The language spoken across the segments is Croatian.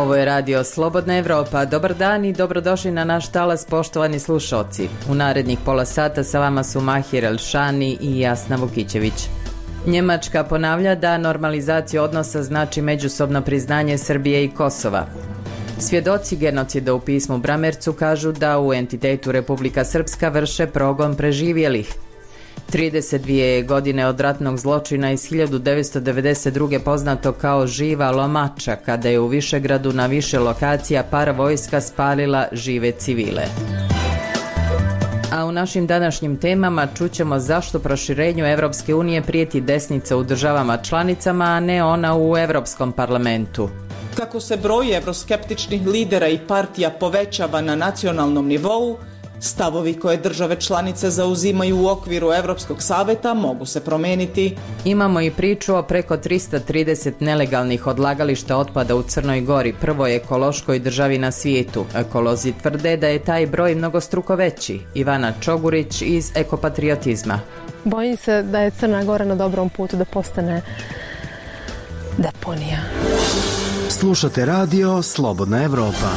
Ovo je radio Slobodna Evropa. Dobar dan i dobrodošli na naš talas, poštovani slušalci. U narednih pola sata sa vama su Mahir Elšani i Jasna Vukićević. Njemačka ponavlja da normalizacija odnosa znači međusobno priznanje Srbije i Kosova. Svjedoci genocida u pismu Bramercu kažu da u entitetu Republika Srpska vrše progon preživjelih. 32 godine od ratnog zločina iz 1992. poznato kao Živa Lomača, kada je u Višegradu na više lokacija paravojska spalila žive civile. A u našim današnjim temama čućemo zašto proširenju Evropske unije prijeti desnica u državama članicama, a ne ona u Europskom parlamentu. Kako se broj evroskeptičnih lidera i partija povećava na nacionalnom nivou, stavovi koje države članice zauzimaju u okviru Evropskog saveta mogu se promeniti. Imamo i priču o preko 330 nelegalnih odlagališta otpada u Crnoj Gori, prvoj ekološkoj državi na svijetu. Ekolozi tvrde da je taj broj mnogostruko veći. Ivana Čogurić iz Ekopatriotizma. Bojim se da je Crna Gora na dobrom putu da postane deponija. Slušate radio Slobodna Evropa.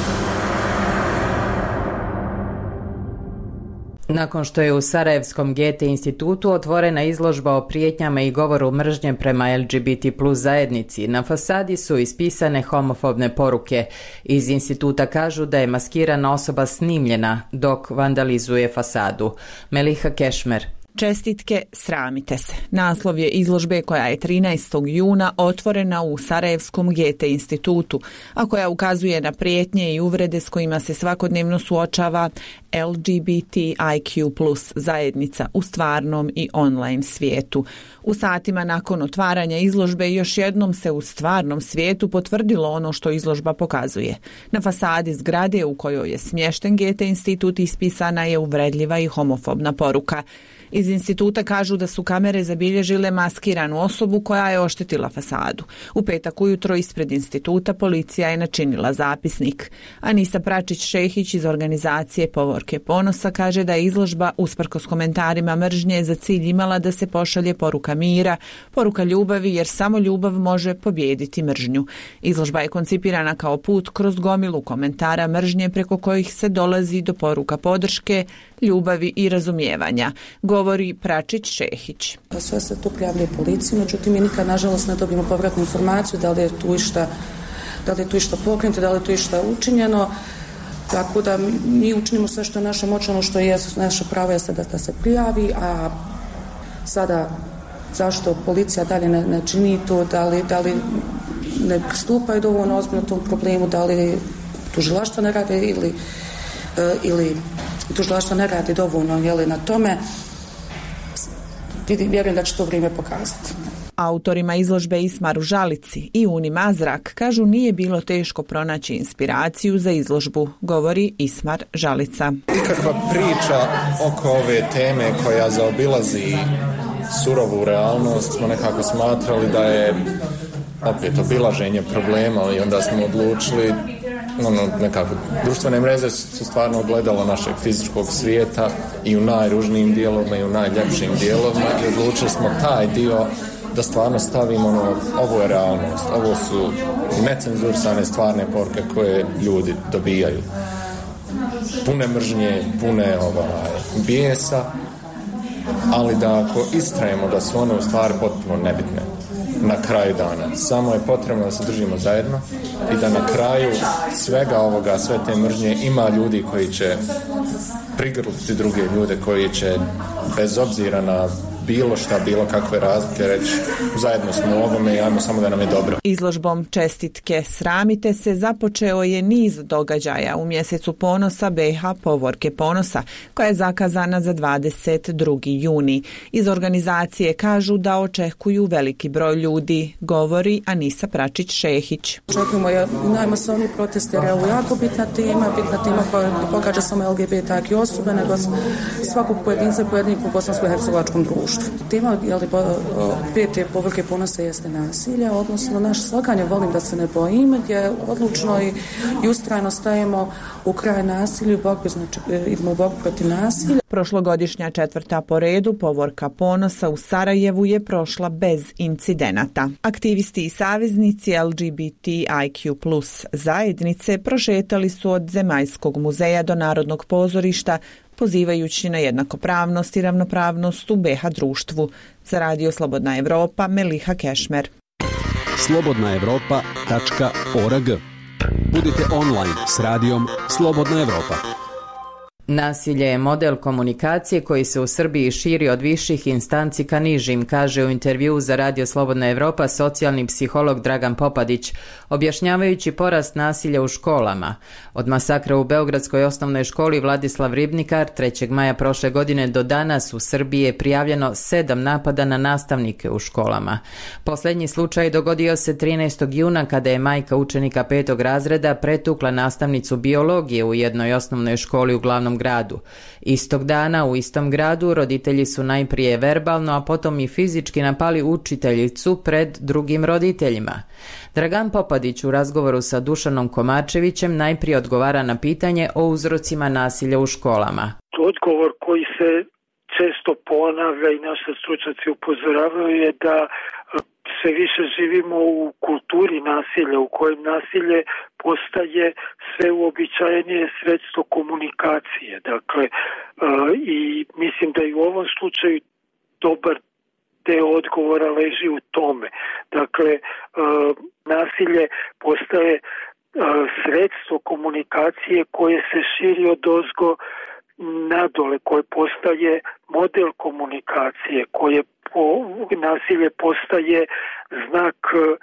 Nakon što je u Sarajevskom Goethe institutu otvorena izložba o prijetnjama i govoru mržnje prema LGBT plus zajednici, na fasadi su ispisane homofobne poruke. Iz instituta kažu da je maskirana osoba snimljena dok vandalizuje fasadu. Meliha Kešmer. Čestitke, sramite se. Naslov je izložbe koja je 13. juna otvorena u Sarajevskom Goethe institutu, a koja ukazuje na prijetnje i uvrede s kojima se svakodnevno suočava LGBTIQ plus zajednica u stvarnom i online svijetu. U satima nakon otvaranja izložbe još jednom se u stvarnom svijetu potvrdilo ono što izložba pokazuje. Na fasadi zgrade u kojoj je smješten Goethe institut ispisana je uvredljiva i homofobna poruka. Iz instituta kažu da su kamere zabilježile maskiranu osobu koja je oštetila fasadu. U petak ujutro ispred instituta policija je načinila zapisnik. Anisa Pračić-Šehić iz organizacije Povorke ponosa kaže da je izložba usprkos komentarima mržnje za cilj imala da se pošalje poruka mira, poruka ljubavi, jer samo ljubav može pobijediti mržnju. Izložba je koncipirana kao put kroz gomilu komentara mržnje preko kojih se dolazi do poruka podrške, ljubavi i razumijevanja, govori Pračić-Šehić. Sve se tu prijavljuje policiji, međutim mi nikad nažalost ne dobijemo povratnu informaciju da li je tu išta pokrenuto, da li je tu išta učinjeno. Tako da mi učinimo sve što je naše moć, ono što je naše pravo je da se prijavi, a sada zašto policija dalje ne čini to, da li ne pristupaju dovoljno ozbiljno tom problemu, da li tužilaštvo ne rade ili tužilaštvo ne radi dovoljno na tome, vjerujem da će to vrijeme pokazati. Autorima izložbe Ismaru Žalici i Uni Mazrak kažu nije bilo teško pronaći inspiraciju za izložbu, govori Ismar Žalica. Ikakva priča oko ove teme koja zaobilazi surovu realnost smo nekako smatrali da je opet obilaženje problema i onda smo odlučili nekako, društvene mreže su stvarno ogledalo našeg fizičkog svijeta i u najružnijim dijelovima i u najljepšim dijelovima i odlučili smo taj dio da stvarno stavimo ovo je realnost, ovo su necenzurisane stvarne poruke koje ljudi dobijaju. Pune mržnje, pune bijesa, ali da ako istrajemo da su one u stvari potpuno nebitne na kraju dana. Samo je potrebno da se držimo zajedno i da na kraju svega ovoga, sve te mržnje ima ljudi koji će prigrliti druge ljude, koji će bez obzira na bilo šta, bilo kakve razlike reći zajedno smo u ovome i ajmo samo da nam je dobro. Izložbom Čestitke, sramite se započeo je niz događaja u mjesecu ponosa BiH Povorke ponosa, koja je zakazana za 22. juni. Iz organizacije kažu da očekuju veliki broj ljudi, govori Anisa Pračić-Šehić. Očekujemo najmasovniji protest jer je ovo jako bitna tema koja ne pogađa samo LGBTQ osobe, nego svakog pojedinca i pojedinka u bosansko-hercegovačkom društvu. društvu. Tema prijetje povrke ponosa jeste nasilje, odnosno naše slaganje volim da se ne bojim, gdje odlučno i ustrajno stajemo u kraj nasilju, znači idemo u borbu protiv nasilja. Prošlogodišnja 4. po redu povorka ponosa u Sarajevu je prošla bez incidenata. Aktivisti i saveznici LGBTIQ+ zajednice prošetali su od Zemaljskog muzeja do Narodnog pozorišta, pozivajući na jednakopravnost i ravnopravnost u BiH društvu. Za Radio Slobodna Evropa, Meliha Kešmer. slobodnaevropa.org. Budite online s radijom Slobodna Evropa. Nasilje je model komunikacije koji se u Srbiji širi od viših instanci ka nižim, kaže u intervjuu za Radio Slobodna Evropa socijalni psiholog Dragan Popadić, objašnjavajući porast nasilja u školama. Od masakra u Beogradskoj osnovnoj školi Vladislav Ribnikar 3. maja prošle godine do danas u Srbiji je prijavljeno 7 napada na nastavnike u školama. Posljednji slučaj dogodio se 13. juna kada je majka učenika 5. razreda pretukla nastavnicu biologije u jednoj osnovnoj školi u glavnom gradu. Istog dana u istom gradu roditelji su najprije verbalno, a potom i fizički napali učiteljicu pred drugim roditeljima. Dragan Popadić u razgovoru sa Dušanom Komarčevićem najprije odgovara na pitanje o uzrocima nasilja u školama. Odgovor koji se često ponavlja i naši stručnjaci upozoravaju je da sve više živimo u kulturi nasilja, u kojem nasilje postaje sve uobičajenije sredstvo komunikacije. Dakle, i mislim da i u ovom slučaju dobar deo odgovora leži u tome. Dakle, nasilje postaje sredstvo komunikacije koje se širi odozgo nadole, koje postaje model komunikacije, koje nasilje postaje znak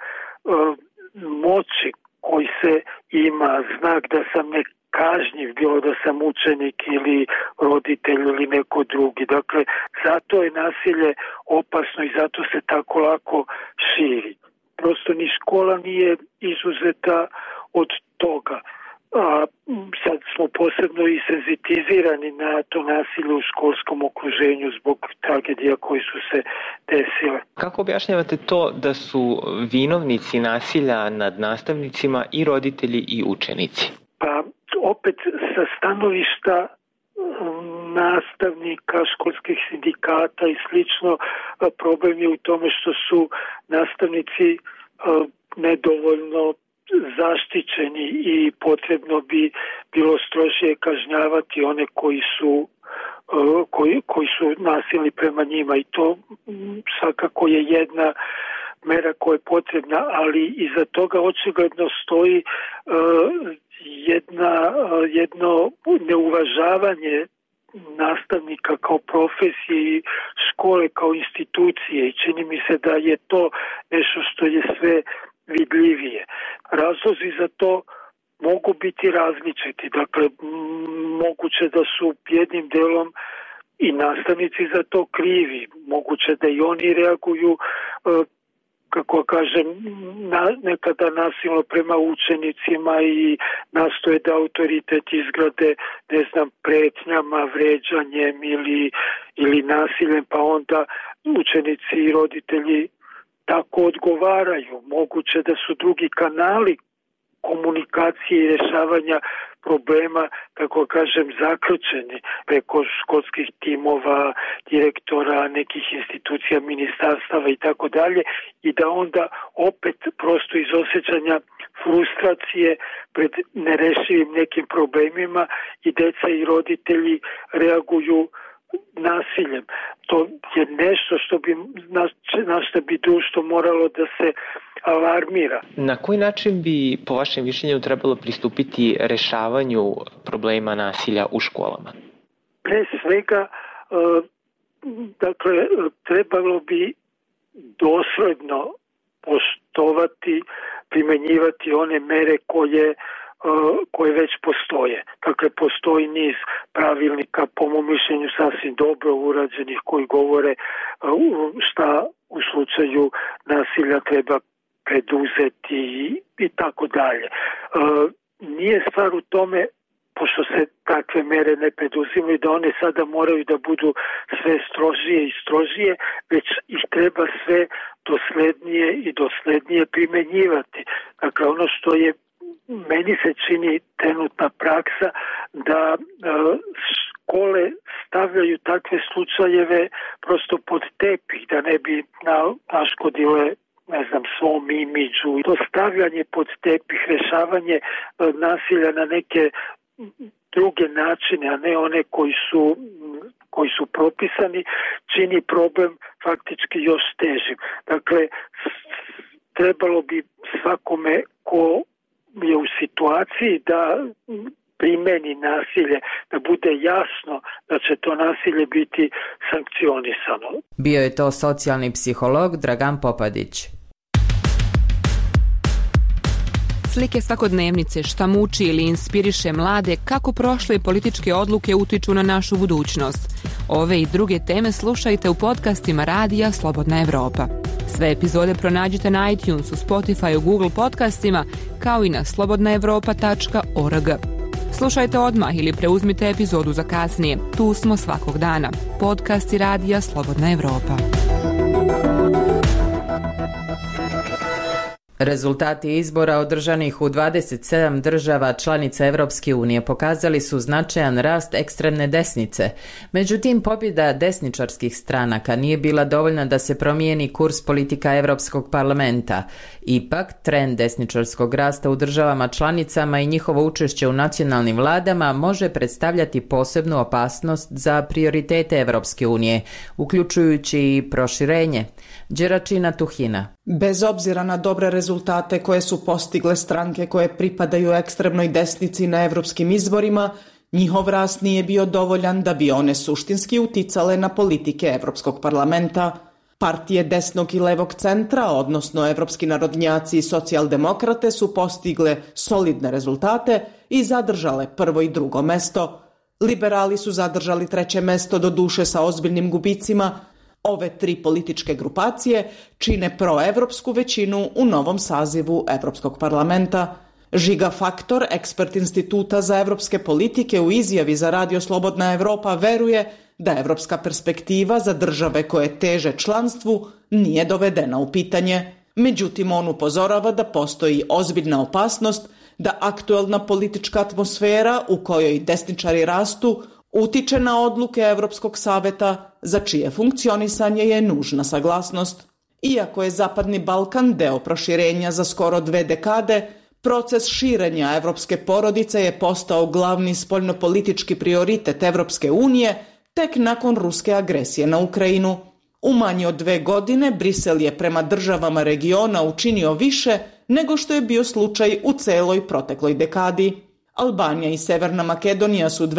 moći koji se ima, znak da sam nekažnjiv, bilo da sam učenik ili roditelj ili neko drugi. Dakle, zato je nasilje opasno i zato se tako lako širi. Prosto ni škola nije izuzeta od toga. A sad smo posebno i senzitizirani na to nasilje u školskom okruženju zbog tragedija koji su se desile. Kako objašnjavate to da su vinovnici nasilja nad nastavnicima i roditelji i učenici? Pa opet sa stanovišta nastavnika, školskih sindikata i slično, problem je u tome što su nastavnici nedovoljno zaštićeni i potrebno bi bilo strožije kažnjavati one koji su nasilni prema njima i to svakako je jedna mera koja je potrebna, ali iza toga očigledno stoji jedno neuvažavanje nastavnika kao profesije i škole kao institucije i čini mi se da je to nešto što je sve vidljivije. Razlozi za to mogu biti različiti. Dakle, moguće da su jednim delom i nastavnici za to krivi. Moguće da i oni reaguju, kako kažem, nekada nasilno prema učenicima i nastoje da autoritet izgrade, pretnjama, vređanjem ili nasiljem, pa onda učenici i roditelji tako odgovaraju. Moguće da su drugi kanali komunikacije i rješavanja problema, kako kažem, zaključeni preko školskih timova, direktora, nekih institucija, ministarstava i tako dalje, i da onda opet prosto iz osjećanja frustracije pred nerešivim nekim problemima i deca i roditelji reaguju nasiljem. To je nešto što bi na što bi društvo moralo da se alarmira. Na koji način bi, po vašem mišljenju, trebalo pristupiti rešavanju problema nasilja u školama? Pre svega, dakle, trebalo bi dosledno poštovati, primenjivati one mere koje već postoje. Dakle, postoji niz pravilnika, po mom mišljenju sasvim dobro urađenih, koji govore šta u slučaju nasilja treba preduzeti i tako dalje. Nije stvar u tome pošto se takve mere ne preduzimaju, da one sada moraju da budu sve strožije i strožije, već ih treba sve doslednije i doslednije primenjivati. Dakle, ono što je meni se čini trenutna praksa da škole stavljaju takve slučajeve prosto pod tepih, da ne bi naškodile svom imidžu. To stavljanje pod tepih, rešavanje nasilja na neke druge načine, a ne one koji su propisani, čini problem faktički još težim. Dakle, trebalo bi svakome ko je u situaciji da primeni nasilje, da bude jasno da će to nasilje biti sankcionisano. Bio je to socijalni psiholog Dragan Popadić. Slike svakodnevnice, šta muči ili inspiriše mlade, kako prošle političke odluke utiču na našu budućnost. Ove i druge teme slušajte u podcastima Radija Slobodna Evropa. Sve epizode pronađite na iTunesu, Spotifyu, Google podcastima, kao i na slobodnaevropa.org. Slušajte odmah ili preuzmite epizodu za kasnije. Tu smo svakog dana. Podcasti Radija Slobodna Evropa. Rezultati izbora održanih u 27 država članica Evropske unije pokazali su značajan rast ekstremne desnice. Međutim, pobjeda desničarskih stranaka nije bila dovoljna da se promijeni kurs politika Europskog parlamenta. Ipak, trend desničarskog rasta u državama članicama i njihovo učešće u nacionalnim vladama može predstavljati posebnu opasnost za prioritete Evropske unije, uključujući i proširenje. Đeračina Tuhina. Bez obzira na dobre rezultate koje su postigle stranke koje pripadaju ekstremnoj desnici na evropskim izborima, njihov rast nije bio dovoljan da bi one suštinski uticale na politike Evropskog parlamenta. Partije desnog i levog centra, odnosno evropski narodnjaci i socijaldemokrate, su postigle solidne rezultate i zadržale prvo i drugo mesto. Liberali su zadržali treće mesto, do duše sa ozbiljnim gubicima. Ove tri političke grupacije čine proevropsku većinu u novom sazivu Evropskog parlamenta. Žiga Faktor, ekspert Instituta za evropske politike, u izjavi za Radio Slobodna Evropa veruje da evropska perspektiva za države koje teže članstvu nije dovedena u pitanje. Međutim, on upozorava da postoji ozbiljna opasnost da aktuelna politička atmosfera u kojoj desničari rastu utiče na odluke Evropskog saveta, za čije funkcionisanje je nužna saglasnost. Iako je Zapadni Balkan deo proširenja za skoro 2 dekade, proces širenja evropske porodice je postao glavni spoljnopolitički prioritet Evropske unije tek nakon ruske agresije na Ukrajinu. U manje od 2 godine Brisel je prema državama regiona učinio više nego što je bio slučaj u celoj protekloj dekadi. Albanija i Severna Makedonija su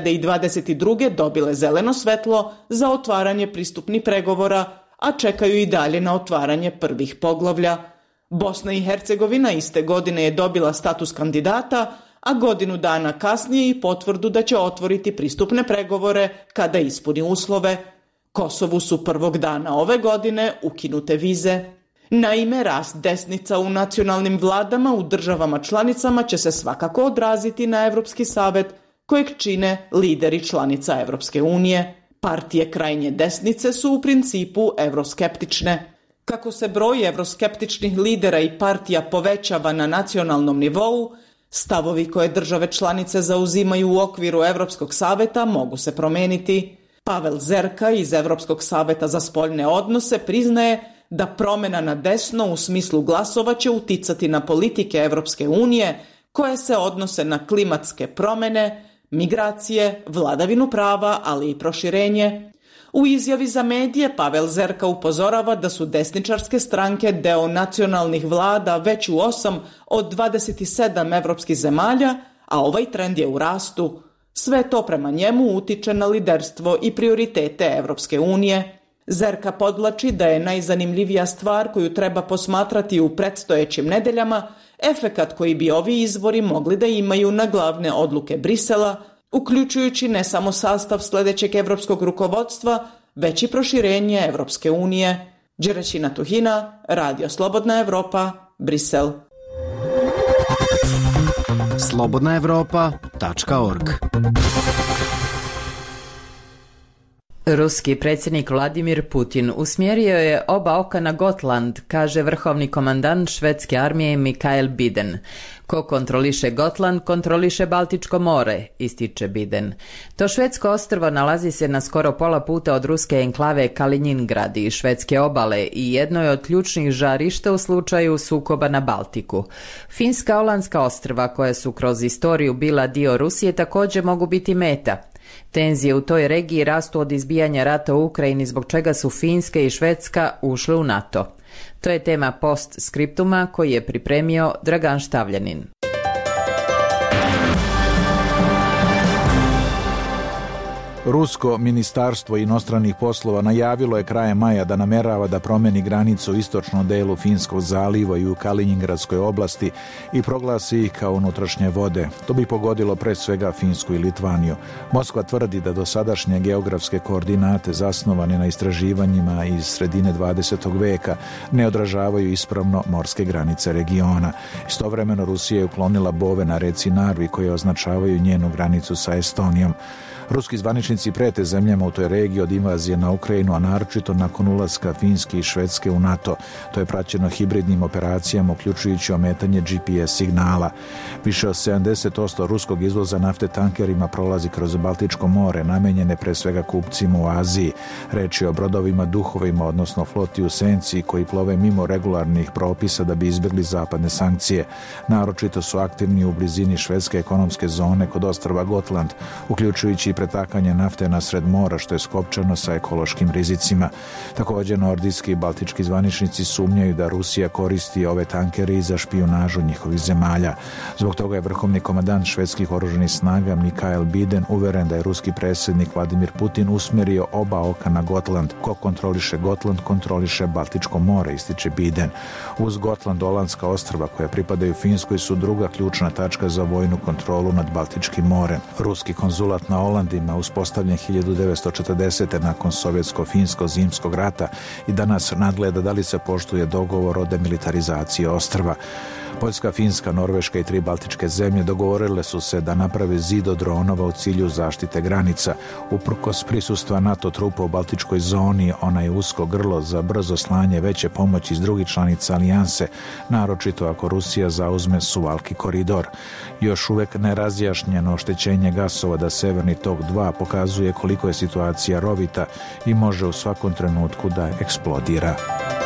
2022. dobile zeleno svetlo za otvaranje pristupnih pregovora, a čekaju i dalje na otvaranje prvih poglavlja. Bosna i Hercegovina iste godine je dobila status kandidata, a godinu dana kasnije i potvrdu da će otvoriti pristupne pregovore kada ispuni uslove. Kosovu su prvog dana ove godine ukinute vize. Naime, rast desnica u nacionalnim vladama u državama članicama će se svakako odraziti na Evropski savet, kojeg čine lideri članica Evropske unije. Partije krajnje desnice su u principu evroskeptične. Kako se broj evroskeptičnih lidera i partija povećava na nacionalnom nivou, stavovi koje države članice zauzimaju u okviru Evropskog saveta mogu se promeniti. Pavel Zerka iz Evropskog saveta za spoljne odnose priznaje da promjena na desno u smislu glasova će uticati na politike Evropske unije koje se odnose na klimatske promjene, migracije, vladavinu prava, ali i proširenje. U izjavi za medije Pavel Zerka upozorava da su desničarske stranke deo nacionalnih vlada već u 8 od 27 evropskih zemalja, a ovaj trend je u rastu. Sve to prema njemu utiče na liderstvo i prioritete Evropske unije. Zerka podvlači da je najzanimljivija stvar koju treba posmatrati u predstojećim nedeljama efekat koji bi ovi izbori mogli da imaju na glavne odluke Brisela, uključujući ne samo sastav sljedećeg evropskog rukovodstva, već i proširenje Evropske unije. Đeračina Tuhina, Radio Slobodna Evropa, Brisel. slobodnaevropa.org slobodnaevropa.org. Ruski predsjednik Vladimir Putin usmjerio je oba oka na Gotland, kaže vrhovni komandant švedske armije Mikael Biden. Ko kontroliše Gotland, kontroliše Baltičko more, ističe Biden. To švedsko ostrvo nalazi se na skoro pola puta od ruske enklave Kaliningrad i švedske obale i jedno je od ključnih žarišta u slučaju sukoba na Baltiku. Finska, Olandska ostrva, koja su kroz istoriju bila dio Rusije, također mogu biti meta. Tenzije u toj regiji rastu od izbijanja rata u Ukrajini, zbog čega su Finska i Švedska ušle u NATO. To je tema postskriptuma koji je pripremio Dragan Štavljanin. Rusko ministarstvo inostranih poslova najavilo je krajem maja da namerava da promeni granicu u istočnom delu Finskog zaliva i u Kaliningradskoj oblasti i proglasi ih kao unutrašnje vode. To bi pogodilo pre svega Finsku i Litvaniju. Moskva tvrdi da dosadašnje geografske koordinate zasnovane na istraživanjima iz sredine 20. veka ne odražavaju ispravno morske granice regiona. Istovremeno Rusija je uklonila bove na reci Narvi koje označavaju njenu granicu sa Estonijom. Ruski zvaničnici prete zemljama u toj regiji od invazije na Ukrajinu, a naročito nakon ulaska Finske i Švedske u NATO. To je praćeno hibridnim operacijama, uključujući ometanje GPS signala. Više od 70% ruskog izvoza nafte tankerima prolazi kroz Baltičko more, namenjene pre svega kupcima u Aziji. Reč je o brodovima Duhovima, odnosno floti u senci, koji plove mimo regularnih propisa da bi izbjegli zapadne sankcije. Naročito su aktivni u blizini švedske ekonomske zone kod ostrva Gotland, uključujući pretakanje nafte na sred mora, što je skopčano sa ekološkim rizicima. Također nordijski i baltički zvaničnici sumnjaju da Rusija koristi ove tankere za špijunažu njihovih zemalja. Zbog toga je vrhovni komandant švedskih oružanih snaga Mikael Biden uveren da je ruski predsjednik Vladimir Putin usmjerio oba oka na Gotland. Ko kontroliše Gotland, kontroliše Baltičko more, ističe Biden. Uz Gotland, Olandska ostrva koja pripadaju Finskoj su druga ključna tačka za vojnu kontrolu nad Baltičkim morem. Ruski konzulat na Olandima uspostavljen 1940. nakon sovjetsko-finsko-zimskog rata i danas nadgleda da li se poštuje dogovor o demilitarizaciji ostrva. Poljska, Finska, Norveška i 3 baltičke zemlje dogovorile su se da naprave zid od dronova u cilju zaštite granica. Uprkos prisustva NATO trupa u Baltičkoj zoni, ona je usko grlo za brzo slanje veće pomoći iz drugih članica alijanse, naročito ako Rusija zauzme Suvalki koridor. Još uvek nerazjašnjeno oštećenje gasovoda Severni tok 2 pokazuje koliko je situacija rovita i može u svakom trenutku da eksplodira.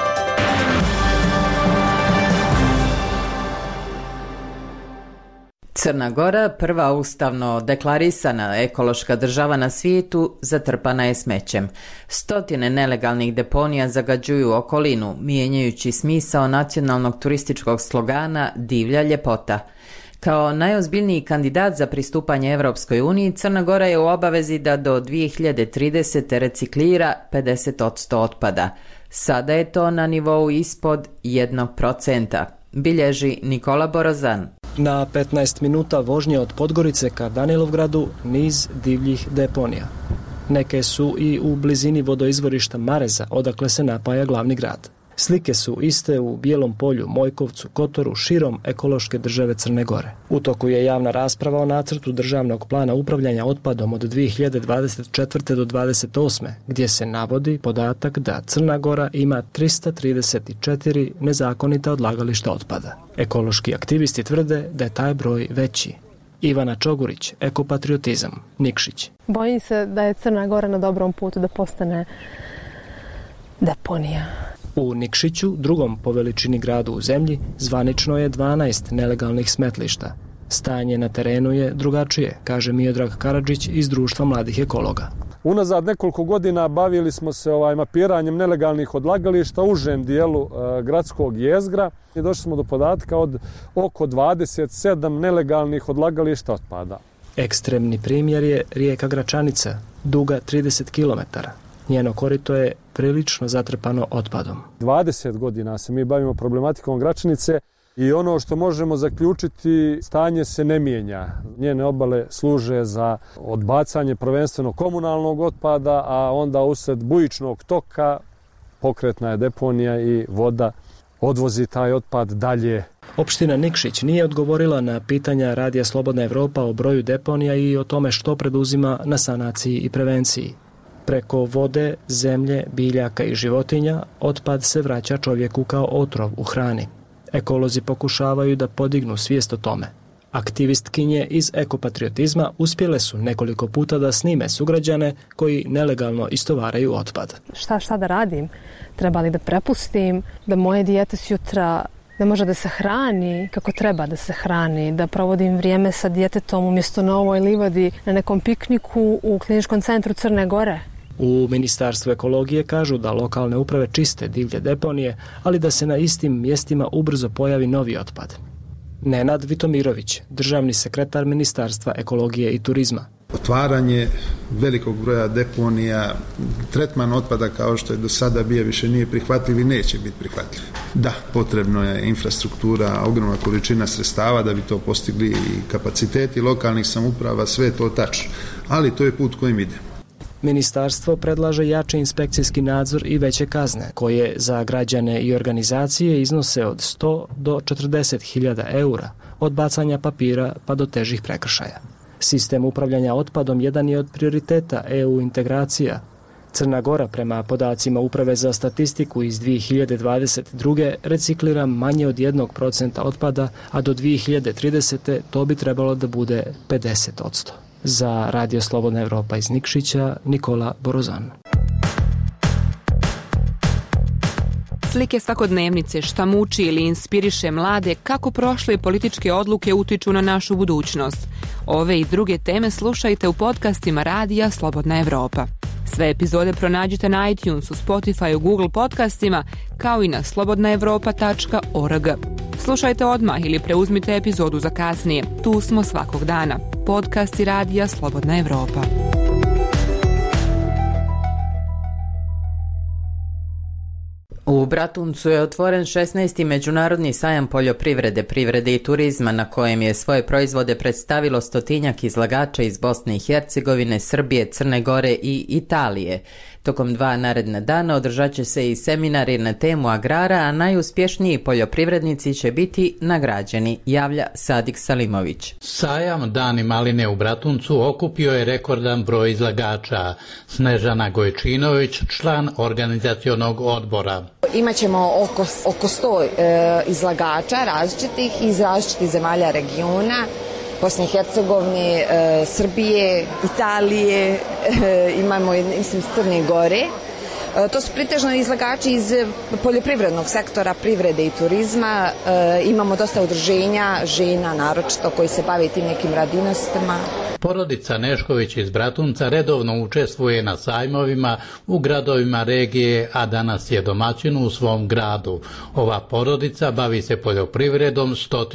Crna Gora, prva ustavno deklarisana ekološka država na svijetu, zatrpana je smećem. Stotine nelegalnih deponija zagađuju okolinu, mijenjajući smisao nacionalnog turističkog slogana Divlja ljepota. Kao najozbiljniji kandidat za pristupanje Europskoj uniji, Crna Gora je u obavezi da do 2030. reciklira 50% otpada. Sada je to na nivou ispod 1%, bilježi Nikola Borozan. Na 15 minuta vožnje od Podgorice ka Danilovgradu niz divljih deponija. Neke su i u blizini vodoizvorišta Mareza, odakle se napaja glavni grad. Slike su iste u Bijelom Polju, Mojkovcu, Kotoru, širom ekološke države Crne Gore. U toku je javna rasprava o nacrtu državnog plana upravljanja otpadom od 2024. do 2028. gdje se navodi podatak da Crna Gora ima 334 nezakonita odlagališta otpada. Ekološki aktivisti tvrde da je taj broj veći. Ivana Čogurić, Ekopatriotizam, Nikšić. Bojim se da je Crna Gora na dobrom putu da postane deponija. U Nikšiću, drugom po veličini gradu u zemlji, zvanično je 12 nelegalnih smetlišta. Stanje na terenu je drugačije, kaže Miodrag Karadžić iz Društva mladih ekologa. Unazad nekoliko godina bavili smo se mapiranjem nelegalnih odlagališta u užem dijelu gradskog jezgra i došli smo do podatka od oko 27 nelegalnih odlagališta otpada. Ekstremni primjer je rijeka Gračanica, duga 30 km. Njeno korito je prilično zatrpano otpadom. 20 godina se mi bavimo problematikom Gračanice i ono što možemo zaključiti, stanje se ne mijenja. Njene obale služe za odbacanje prvenstveno komunalnog otpada, a onda usred bujičnog toka pokretna je deponija i voda odvozi taj otpad dalje Opština Nikšić nije odgovorila na pitanja Radija Slobodna Evropa o broju deponija i o tome što preduzima na sanaciji i prevenciji. Preko vode, zemlje, biljaka i životinja, otpad se vraća čovjeku kao otrov u hrani. Ekolozi pokušavaju da podignu svijest o tome. Aktivistkinje iz ekopatriotizma uspjele su nekoliko puta da snime sugrađane koji nelegalno istovaraju otpad. Šta da radim? Treba li da prepustim da moje dijete sjutra ne može da se hrani kako treba da se hrani, da provodim vrijeme sa djetetom umjesto na ovoj livadi na nekom pikniku u kliničkom centru Crne Gore? U Ministarstvu ekologije kažu da lokalne uprave čiste divlje deponije, ali da se na istim mjestima ubrzo pojavi novi otpad. Nenad Vitomirović, državni sekretar Ministarstva ekologije i turizma. Otvaranje velikog broja deponija, tretman otpada kao što je do sada bio više nije prihvatljiv i neće biti prihvatljiv. Da, potrebno je infrastruktura, ogromna količina sredstava da bi to postigli i kapaciteti lokalnih samouprava, sve je to tačno, ali to je put kojim ide. Ministarstvo predlaže jači inspekcijski nadzor i veće kazne, koje za građane i organizacije iznose od 100 do 40.000 eura, od bacanja papira pa do težih prekršaja. Sistem upravljanja otpadom jedan je od prioriteta EU integracija. Crna Gora, prema podacima Uprave za statistiku iz 2022. reciklira manje od 1% otpada, a do 2030. to bi trebalo da bude 50%. Za Radio Slobodna Evropa iz Nikšića, Nikola Borozan. Slike svakodnevnice, šta muči ili inspiriše mlade, kako prošle političke odluke utiču na našu budućnost. Ove i druge teme slušajte u podcastima Radija Slobodna Evropa. Sve epizode pronađite na iTunesu, Spotifyu, Google podcastima, kao i na slobodnaevropa.org. Slušajte odmah ili preuzmite epizodu za kasnije. Tu smo svakog dana. Podcasti Radija Slobodna Evropa. U Bratuncu je otvoren 16. međunarodni sajam poljoprivrede, privrede i turizma na kojem je svoje proizvode predstavilo 100-tinjak izlagača iz Bosne i Hercegovine, Srbije, Crne Gore i Italije. Tokom 2 naredna dana održat će se i seminari na temu agrara, a najuspješniji poljoprivrednici će biti nagrađeni, javlja Sadik Salimović. Sajam Dani maline u Bratuncu okupio je rekordan broj izlagača. Snežana Gojčinović, član organizacionog odbora. Imaćemo oko 100 izlagača različitih iz različitih zemalja regiona, Bosne i Hercegovine, Srbije, Italije, imamo iz Crne Gore. To su pritežno izlagači iz poljoprivrednog sektora, privrede i turizma. Imamo dosta udruženja, žena naročito, koji se bave tim nekim radinostima. Porodica Nešković iz Bratunca redovno učestvuje na sajmovima u gradovima regije, a danas je domaćin u svom gradu. Ova porodica bavi se poljoprivredom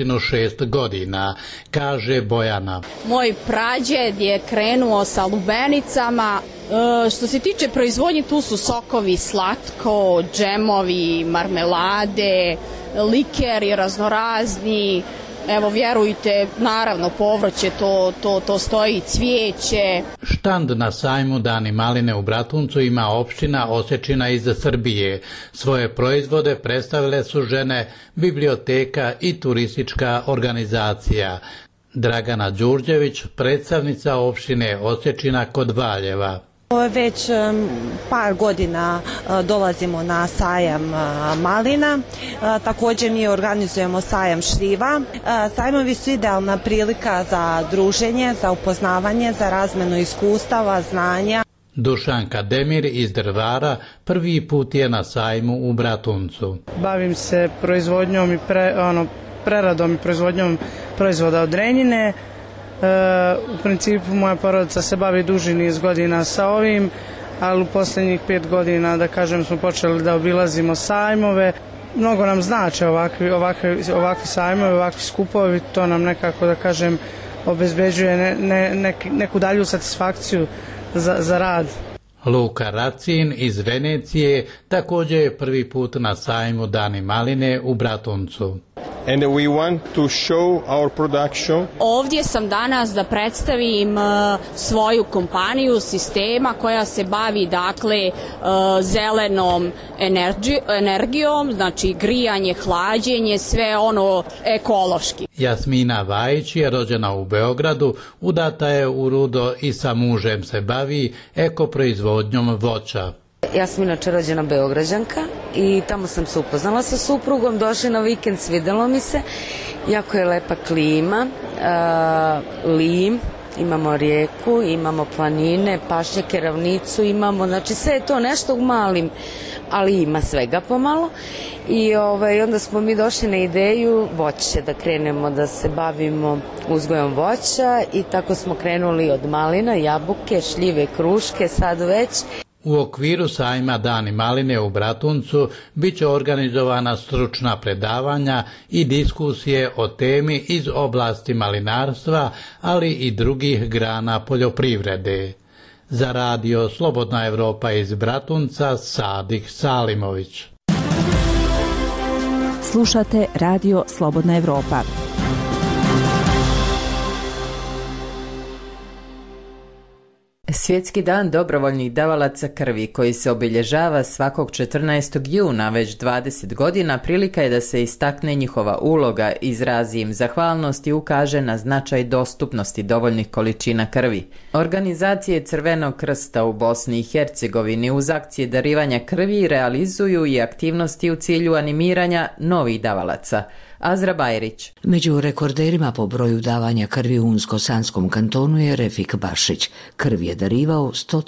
106 godina, kaže Bojana. Moj prađed je krenuo sa lubenicama. Što se tiče proizvodnje, tu su sokovi, slatko, džemovi, marmelade, likeri raznorazni. Evo, vjerujte, naravno povrće, to stoji, cvijeće. Štand na sajmu Dani maline u Bratuncu ima opština Osečina iz Srbije. Svoje proizvode predstavile su žene, biblioteka i turistička organizacija. Dragana Đurđević, predstavnica opštine Osečina kod Valjeva. Već par godina dolazimo na sajam malina, također mi organizujemo sajam šljiva. Sajmovi su idealna prilika za druženje, za upoznavanje, za razmenu iskustava, znanja. Dušanka Demir iz Drvara prvi put je na sajmu u Bratuncu. Bavim se proizvodnjom i preradom i proizvodnjom proizvoda od renjine. U principu moja porodica se bavi duži niz godina sa ovim, ali u posljednjih 5 godina, da kažem, smo počeli da obilazimo sajmove. Mnogo nam znače ovakvi sajmovi, ovakvi skupovi, to nam nekako, da kažem, obezbeđuje neku dalju satisfakciju za rad. Luka Racin iz Venecije također je prvi put na sajmu Dani maline u Bratuncu. and we want to show our production. Ovdje sam danas da predstavim svoju kompaniju Sistema koja se bavi dakle zelenom energijom, znači grijanje, hlađenje, sve ono ekološki. Jasmina Vajić je rođena u Beogradu, udata je u Rudo i sa mužem se bavi ekoproizvodnjom voća. Ja sam inače rođena Beograđanka i tamo sam se upoznala sa suprugom, došli na vikend, svidelo mi se, jako je lepa klima, Lim, imamo rijeku, imamo planine, pašnjake, ravnicu imamo, znači sve je to nešto u malim, ali ima svega pomalo i onda smo mi došli na ideju voće, da krenemo da se bavimo uzgojom voća i tako smo krenuli od malina, jabuke, šljive, kruške, sad već. U okviru sajma Dani maline u Bratuncu bit će organizovana stručna predavanja i diskusije o temi iz oblasti malinarstva, ali i drugih grana poljoprivrede. Za radio Slobodna Evropa iz Bratunca, Sadik Salimović. Slušate radio Slobodna Evropa. Svjetski dan dobrovoljnih davalaca krvi koji se obilježava svakog 14. juna već 20 godina prilika je da se istakne njihova uloga, izrazi im zahvalnost i ukaže na značaj dostupnosti dovoljnih količina krvi. Organizacije Crvenog krsta u Bosni i Hercegovini uz akcije darivanja krvi realizuju i aktivnosti u cilju animiranja novih davalaca. Azra Bajrić. Među rekorderima po broju davanja krvi u Unsko-Sanskom kantonu je Refik Bašić. Krv je darivao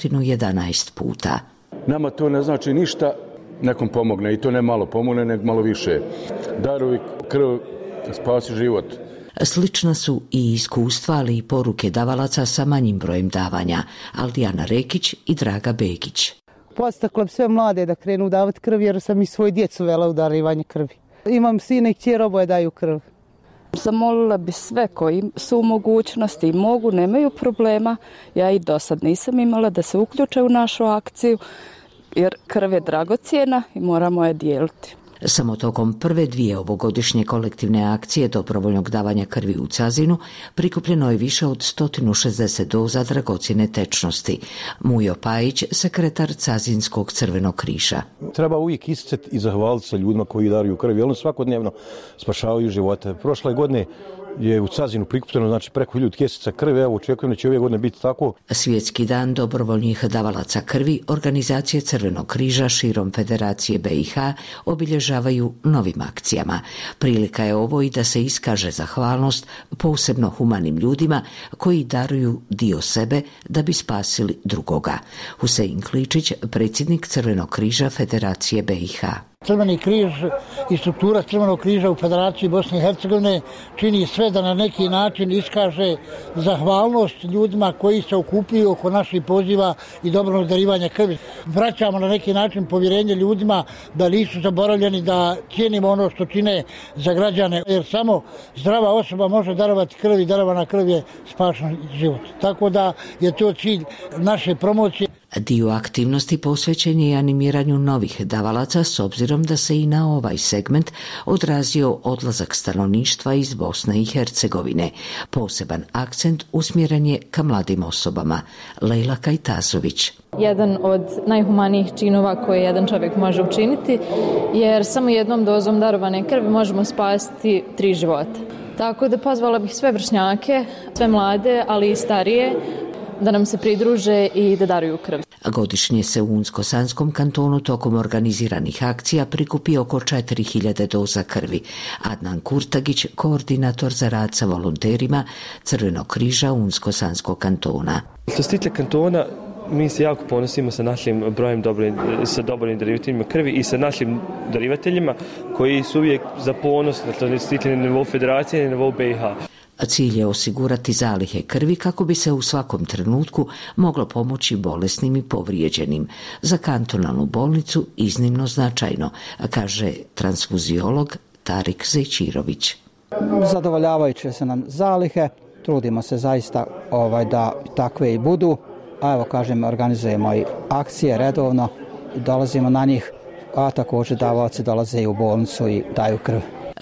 111 puta. Nama to ne znači ništa, nekom pomogne i to ne malo pomogne, nego malo više. Daruj krv, spasi život. Slična su i iskustva, ali i poruke davalaca sa manjim brojem davanja. Aldijana Rekić i Draga Begić. Podstakla sve mlade da krenu davati krv jer sam i svoju djecu vela u darivanje krvi. Imam sina i kćer, oboje daju krv. Zamolila bi sve koji su u mogućnosti i mogu, nemaju problema. Ja i do sad nisam imala da se uključe u našu akciju jer krv je dragocjena i moramo je dijeliti. Samo tokom prve dvije ovogodišnje kolektivne akcije dobrovoljnog davanja krvi u Cazinu prikupljeno je više od 160 doza dragocjene tečnosti. Mujo Pajić, sekretar Cazinskog crvenog križa. Treba uvijek isticati i zahvaliti se ljudima koji daruju krv, jer oni svakodnevno spašavaju živote. Prošle godine je u Cazinu prikupljeno znači preko 1000 kesica krvi, evo očekujem da će ove godine biti tako. Svjetski dan dobrovoljnih davalaca krvi organizacije Crvenog križa širom Federacije BiH obilježavaju novim akcijama. Prilika je ovo i da se iskaže zahvalnost posebno humanim ljudima koji daruju dio sebe da bi spasili drugoga. Husein Kličić, predsjednik Crvenog križa Federacije BiH. Crveni križ i struktura Crvenog križa u Federaciji Bosne i Hercegovine čini sve da na neki način iskaže zahvalnost ljudima koji se okupljuju oko naših poziva i dobrovoljnog darivanja krvi. Vraćamo na neki način povjerenje ljudima da nisu zaboravljeni, da cijenimo ono što čine za građane, jer samo zdrava osoba može darovati krv i darovana krv je spašen život. Tako da je to cilj naše promocije. Dio aktivnosti posvećen je animiranju novih davalaca s obzirom da se i na ovaj segment odrazio odlazak stanovništva iz Bosne i Hercegovine. Poseban akcent usmjeren je ka mladim osobama. Lejla Kajtazović. Jedan od najhumanijih činova koje jedan čovjek može učiniti, jer samo jednom dozom darovane krvi možemo spasiti 3 života. Tako da pozvala bih sve vršnjake, sve mlade, ali i starije, da nam se pridruže i da daruju krv. Godišnje se u Unsko-Sanskom kantonu tokom organiziranih akcija prikupi oko 4000 doza krvi. Adnan Kurtagić, koordinator za rad sa volonterima Crvenog križa Unsko-Sanskog kantona. Što se tiče kantona, mi se jako ponosimo sa našim brojem sa dobrim darivateljima krvi i sa našim darivateljima koji su uvijek za ponos na nivou federacije i na nivou BiH. Cilj je osigurati zalihe krvi kako bi se u svakom trenutku moglo pomoći bolesnim i povrijeđenim. Za kantonalnu bolnicu iznimno značajno, kaže transfuziolog Tarik Zejčirović. Zadovoljavajuće se nam zalihe, trudimo se zaista da takve i budu. A evo kažem, organizujemo i akcije redovno, dolazimo na njih, a također davaoci dolaze i u bolnicu i daju krv.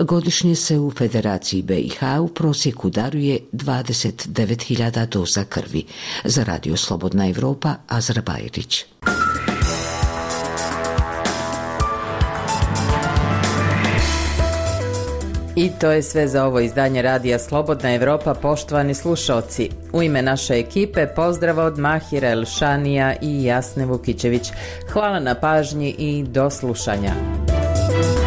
Godišnje se u Federaciji BiH u prosjeku daruje 29.000 doza krvi. Za Radio Slobodna Evropa, Azra Bajrić. I to je sve za ovo izdanje Radija Slobodna Evropa, poštovani slušaoci. U ime naše ekipe pozdrav od Mahira Elšanija i Jasne Vukićević. Hvala na pažnji i do slušanja.